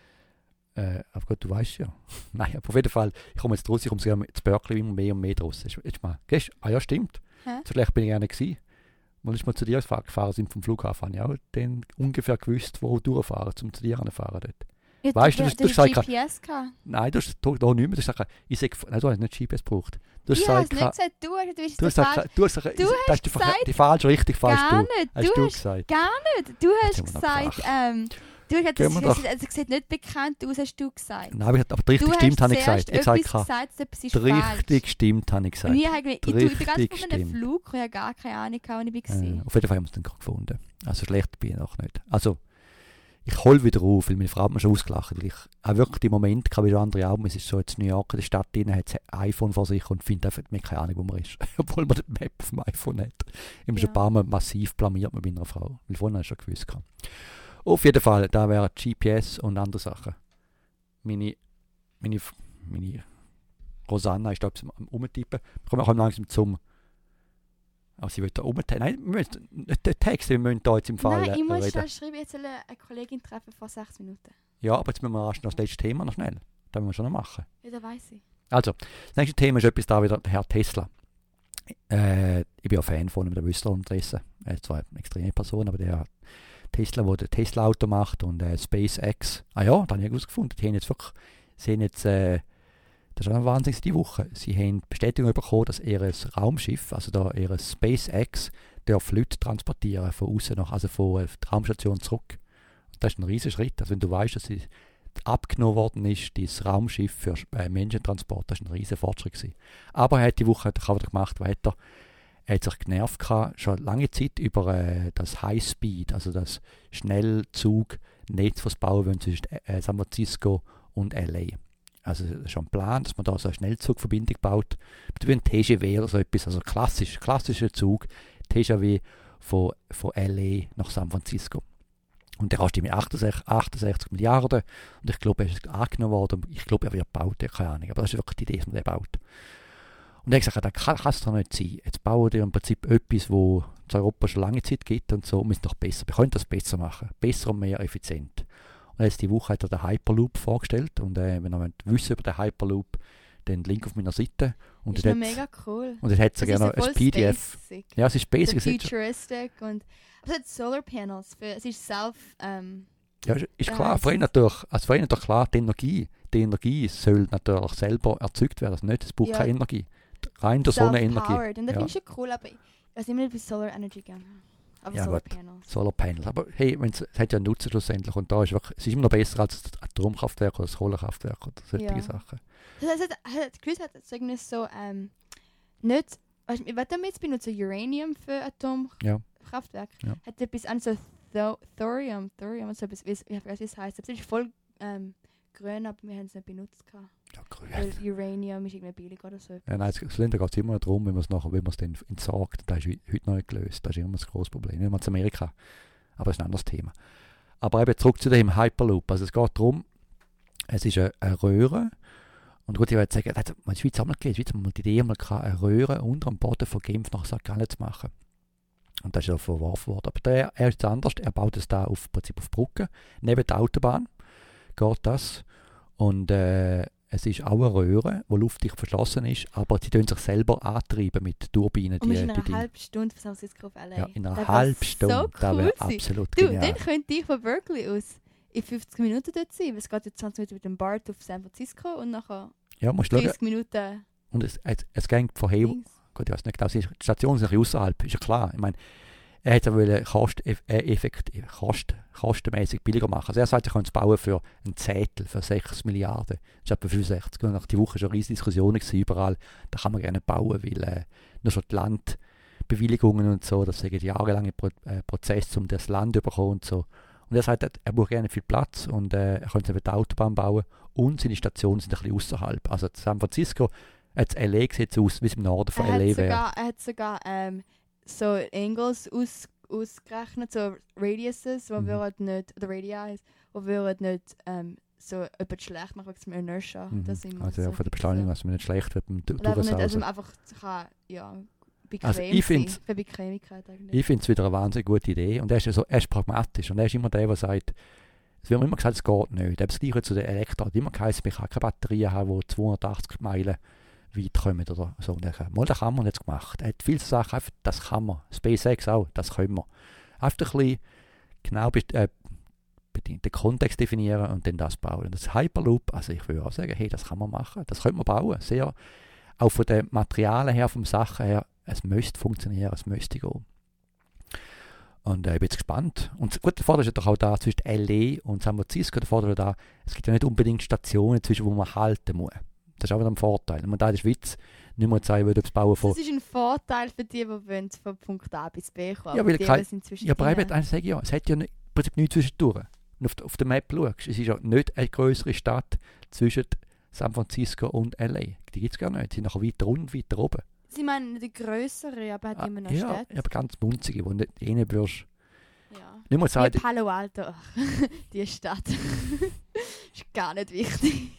Äh, aber gut, du weißt ja. Nein, aber auf jeden Fall, ich komme jetzt raus, ich komme sogar zu Berkeley immer mehr und mehr draus. Jetzt, jetzt mal, gehst, ah ja, stimmt. Hä? So schlecht bin ich gerne gewesen. Als wir zu dir gefahren sind vom Flughafen, habe ich auch dann ungefähr gewusst, wo durchfahren, um zu dir fahren dort. Ja, Weißt du, du, das- du das hast sag ich G P S gehabt. Nein, du hast da nicht mehr. Du hast gesagt, ich sag, nein, du hast nicht G P S gebraucht. Du hast Ich habe es gesagt, nicht gesagt, du hast du hast du es hast falsch. gesagt, du hast gesagt, Du das hast ist die, gesagt, die falsche, richtig falsch. Gar Du nicht. hast Du du hast gesagt. gar nicht. Du hast haben wir noch gesagt, gefragt. ähm, du hast gesagt, Gehen das, wir das, doch. das, das sieht nicht bekannt aus, hast du gesagt. Nein, aber ich- aber die Du richtig stimmt, hast habe ich zuerst gesagt. Ich sage, etwas gesagt, etwas ist die falsch. richtig stimmt, habe ich gesagt. Und ich habe ich, du, Richtig du ganz von einem stimmt. Flug, ich habe gar keine Ahnung, wo ich war. Äh, auf jeden Fall haben wir es dann gerade gefunden. Also schlecht bin ich auch nicht. Also, ich hole wieder auf, weil meine Frau hat mir schon ausgelacht. Weil ich auch wirklich die Momente kann, wie andere auch. Es ist so jetzt New York in der Stadt drin, hat ein iPhone vor sich und findet einfach mir keine Ahnung, wo man ist. Obwohl man die Map auf dem iPhone hat. Ich habe mich Ja. schon ein paar Mal massiv blamiert mit meiner Frau. Weil vorhin habe ich schon gewusst. gehabt. Auf jeden Fall, da wären G P S und andere Sachen. Meine, meine, meine Rosanna ist da am Umtippen. Wir kommen auch langsam zum. Also sie will da umtippen. Nein, wir müssen nicht den Text, wir müssen da jetzt im Fall Nein, ich muss reden. schnell schreiben, jetzt soll eine Kollegin treffen vor sechs Minuten. Ja, aber jetzt müssen wir erst noch das letzte Thema noch schnell. Das müssen wir schon noch machen. Ja, das weiss ich. Also, das nächste Thema ist etwas da wieder, der Herr Tesla. Äh, ich bin ja Fan von ihm, der Wüstler unterdessen. Er ist zwar eine extreme Person, aber der Herr Tesla, der das Tesla-Auto macht und äh, SpaceX. Ah ja, da habe ich herausgefunden, die haben jetzt wirklich, sie haben jetzt, äh, das ist auch ein Wahnsinn die Woche, sie haben die Bestätigung bekommen, dass ihr Raumschiff, also da ihr SpaceX, darf Leute transportieren von außen nach, also von äh, der Raumstation zurück. Und das ist ein riesiger Schritt. Also wenn du weißt, dass sie abgenommen worden ist, dieses Raumschiff für äh, Menschentransport, das war ein riesiger Fortschritt gewesen. Aber er hat die Woche hat er wieder gemacht, was hat er? Er hat sich genervt gehabt, schon lange Zeit über äh, das High Speed, also das Schnellzugnetz, was bauen wollen zwischen äh, San Francisco und L A. Also das ist schon ein Plan, dass man da so eine Schnellzugverbindung baut. Wie ein T G V oder so etwas, also klassisch, klassischer Zug, T G V von, von L A nach San Francisco. Und der kostet mit achtundsechzig, achtundsechzig Milliarden. Und ich glaube, er ist angenommen worden. Ich glaube, er wird gebaut, keine Ahnung. Aber das ist wirklich die Idee, dass man den baut. Und er hat gesagt, das kann es doch nicht sein. Jetzt bauen wir im Prinzip etwas, wo es Europa schon lange Zeit gibt und so. Und wir sind doch besser. Wir können das besser machen. Besser und mehr effizient. Und jetzt die Woche hat er den Hyperloop vorgestellt. Und äh, wenn ihr wissen über den Hyperloop, dann Link auf meiner Seite. Und ist dort noch hat's- mega cool. und dort hat es Das gerne ist noch so ein voll P D F. basic. Ja, es ist So basic. Es ist, futuristic und es hat Solar Panels. Für, es ist self... Ähm, ja, ist- ist Ja, klar. es Für ihn natürlich, also für ihn natürlich klar, die Energie, die Energie soll natürlich selber erzeugt werden. Also nicht, es braucht Ja. keine Energie. Rein der Sonnenenergie. self-powered. Und das Ja. finde ich schon cool, aber ich weiß immer nicht, wie Solar Energy gehen. Aber Ja, Solar gut. Panels. Solarpanels. Aber hey, wenn's, es hat ja einen Nutzen schlussendlich. Und da ist wirklich, es ist immer noch besser als das Atomkraftwerk oder das Kohlekraftwerk oder solche Ja. Sachen. Das heißt, hat, hat, Chris hat so irgendwie so, ähm, nicht, weißt du, ich werde jetzt benutzen Uranium für Atomkraftwerk. Ja. Ja. Hat etwas an so Tho Thorium, Thorium, und so etwas, wie es- ich weiß, wie es heißt. Es ist voll ähm, grün, aber wir haben es nicht benutzt. Gehabt. Ja, grün. Weil Uranium ist irgendwie billig oder so. Ja, nein, es Länder geht es immer darum, wenn man es nachher, wenn man es dann entsorgt. Das ist hui- heute noch nicht gelöst. Das ist immer das große Problem. Nicht mal in Amerika. Aber das ist ein anderes Thema. Aber eben zurück zu dem Hyperloop. Also es geht darum, es ist eine, eine Röhre. Und gut, ich würde sagen, das hat in der Schweiz auch mal gegeben. In der Schweiz haben wir die Idee mal gehabt, eine Röhre unter dem Boden von Genf nach Sankt Gallen zu machen. Und das ist ja verworfen worden. Aber der, er ist anders. Er baut es da auf, im Prinzip auf Brücken. Neben der Autobahn geht das. Und äh, es ist auch eine Röhre, die luftdicht verschlossen ist, aber sie tun sich selber antreiben mit Turbinen. Und wir Die, sind in die einer Dinge. halben Stunde von San Francisco auf L A. Ja, in einer Das halben war Stunde. So das cool wäre gewesen. absolut Du, genial. dann könnte ich von Berkeley aus in fünfzig Minuten dort sein, weil es geht jetzt zwanzig Minuten mit dem BART auf San Francisco und nachher Ja, musst du schauen. dreißig Minuten Und es, es, es geht von hier, Dings. gut, ich weiß nicht genau, die Station ist ein bisschen außerhalb, ist ja klar. Ich meine, er hätte wollen Kost, äh, effekt, Kost, kostenmäßig billiger machen. Also er sagt, er könnte es bauen für ein Zettel, für sechs Milliarden. Das ist etwa fünfundsechzig. Und nach der Woche schon riesige Diskussionen überall. Da kann man gerne bauen, weil äh, nur schon die Landbewilligungen und so, das sind jahrelange Pro äh, Prozess, um das Land zu bekommen und so. Und er sagt, er braucht gerne viel Platz und äh, er könnte die Autobahn bauen und seine Stationen sind ein bisschen außerhalb. Also San Francisco, jetzt L A sieht aus, wie es im Norden von er L A hat wäre. sogar, er hat sogar ähm, so Angles aus, ausgerechnet, so Radiuses, wo Mhm. wir halt nicht, oder Radii, wo wir halt nicht ähm, so etwas schlecht machen wegen dem Inertia. Mhm. Das sind Also ja, von der Beschleunigung, also man nicht schlecht wird beim Du- Oder einfach nicht, also Durchsausen. man einfach kann, ja, bequem Also ich sein. find's- Für Bequemlichkeit eigentlich. Ich finde es wieder eine wahnsinnig gute Idee. Und er ist, ja so, er ist pragmatisch. Und er ist immer der, der sagt, es wird mir immer gesagt, es geht nicht. Das Gleiche zu den Elektro. Hat immer geheißen, ich kann keine Batterien haben, die zweihundertachtzig Meilen weit kommen. Oder so. Und er sagt, mal, das kann man jetzt gemacht. Er hat viele Sachen, einfach, das kann man. SpaceX auch, das können wir. Einfach ein bisschen genau äh, den Kontext definieren und dann das bauen. Und das Hyperloop, also ich würde auch sagen, hey, das kann man machen. Das könnte man bauen. Sehr, auch von den Materialien her, von Sachen her, es müsste funktionieren, es müsste gehen. Und äh, ich bin jetzt gespannt. Und gut, der Vorteil ist doch auch da, zwischen L A und San Francisco, der Vorteil ist da, es gibt ja nicht unbedingt Stationen, zwischen wo man halten muss. Das ist auch wieder ein Vorteil. Wenn man da in der Schweiz nicht mehr sagen würde, das Bauen von... Das ist ein Vorteil für die, die wollen von Punkt A bis B kommen. Ja, aber weil die, kein- die sind zwischen Ja, aber eben, eins sage ich ja, es hat ja nicht, im Prinzip nichts zwischendurch. Wenn du auf, auf der Map schaust, es ist ja nicht eine größere Stadt zwischen San Francisco und L A. Die gibt es gar nicht. Die sind nachher weiter unten, weiter oben. Sie meinen die größere, aber hat Ah, immer noch ja, Städte. aber ganz munzige, wo nicht rein würdest. Ja. Nicht mal Wie sagen, Palo Alto, ach, die Stadt. Ist gar nicht wichtig.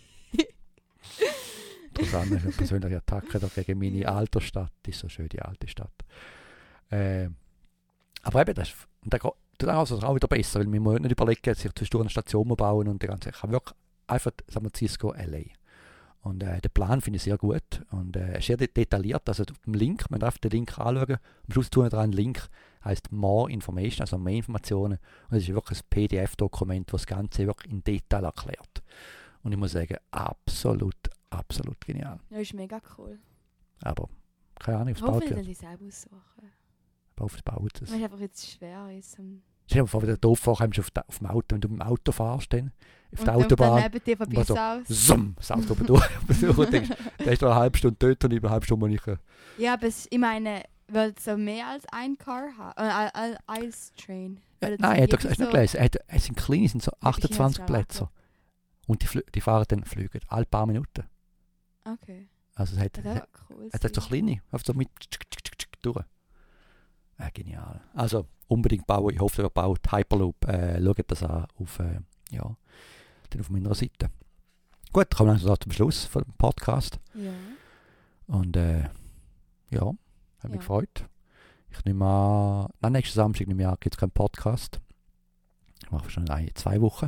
das ist eine persönliche Attacke da gegen meine alte Stadt. Die ist so schön, die alte Stadt. Äh, aber eben, das ist, und da geht dann also auch wieder besser, weil man muss nicht überlegen, sich zwischendurch eine Station bauen und der ganze, ich habe wirklich einfach San Francisco, L A. Und äh, den Plan finde ich sehr gut und äh, ist sehr de detailliert, also auf dem Link, man darf den Link anschauen, am Schluss tun wir dran, Link heißt More Information, also mehr Informationen und es ist wirklich ein P D F-Dokument, das das Ganze wirklich in Detail erklärt. Und ich muss sagen, absolut, absolut genial. Das ist mega cool. Aber keine Ahnung, was Wo baut will wird. ich selber aussuchen? Auf was baut es. Weil es einfach jetzt schwer ist. Um Stell dir vor, wenn du doof vorkommst auf, de- auf dem Auto, wenn du mit dem Auto fahrst, dann auf und der dann Autobahn, neben dir vorbei was so- saust. zoom, saust oben durch. Und denkst, der ist noch eine halbe Stunde dort und über eine halbe Stunde muss ich... äh, Ja, aber es, ich meine, weil es so mehr als ein Car hat. Äh, als Train. Weil es Nein, er hat doch wirklich gesagt, nicht gelesen. Er hat, es sind klein, es sind so Ja, ich achtundzwanzig hab's auch Plätze. Und die, flü- die fahren dann fliegen, alle paar Minuten. Okay. Also es hat, Ja, das war cool. es hat so kleine, einfach so mit tsk, tsk, tsk, tsk, durch. Äh, genial. Also unbedingt bauen, ich hoffe, ihr baut Hyperloop. Äh, schaut das an auf, äh, ja, dann auf meiner Seite. Gut, kommen wir also zum Schluss vom Podcast. Ja. Und äh, ja, hat mich Ja. gefreut. Ich nehme an, nein, nächsten Samstag nehme ich an, gibt es keinen Podcast. Ich mache wahrscheinlich eine, zwei Wochen.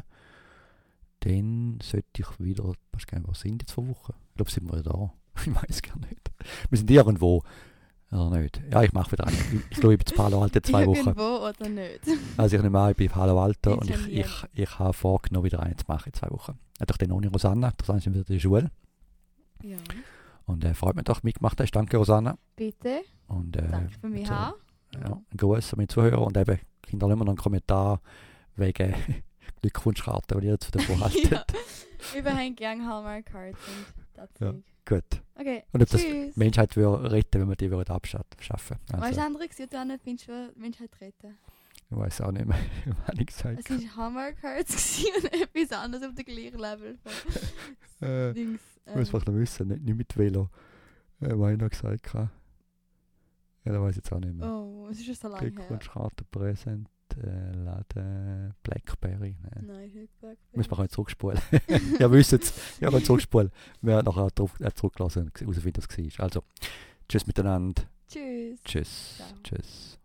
Dann sollte ich wieder, weiß gar nicht, was sind jetzt für Wochen? Ich glaube, sind wir wieder da. Ich weiß gar nicht. Wir sind irgendwo. Oder nicht? Ja, ich mache wieder eine. Ich, ich glaube, ich bin zu Palo Alto zwei Wochen. Irgendwo oder nicht. Also ich nehme an, ich bin in Palo Alto und ich, Detailliert. ich, ich habe vorgenommen, wieder eine zu machen in zwei Wochen. Hat doch dann ohne Rosanna. Rosanna ist wieder in der Schule. Ja. Und äh, freut mich doch, mitgemacht hast. Danke, Rosanna. Bitte. Und, äh, Danke für mich. so. auch. Ja, ein Gruß an meine Zuhörer und eben Kinder immer noch einen Kommentar wegen Glückwunschkarten, die ihr jetzt davon haltet. Ja. Ich behänge gerne Hallmark Cards und das Ja. Zeug. Gut. Okay. Und ob das Tschüss. die Menschheit würde retten, wenn wir die würden abschaffen. Was Also, war andere gewesen, du auch nicht findest, für Menschheit retten? ich weiß auch nicht mehr, was ich gesagt Es habe. war Hallmark Cards gewesen und etwas anderes auf dem gleichen Level. Von Äh, Dings. ich muss vielleicht noch wissen, nicht, nicht mit Velo. Äh, was ich noch gesagt habe. Ja, das weiß ich jetzt auch nicht mehr. Oh, es ist schon so lange her. Glückwunschkarte, Präsent, äh, Laden, Blackberry. Nein. Nein, nicht Blackberry. Müssen wir auch zurückspulen. Ja, wissen es. Ja, wir zurückspulen. Wir haben nachher drauf, äh, zurückgelassen und herausfinden, was es war. Also, tschüss miteinander. Tschüss. Tschüss. Ciao. Tschüss.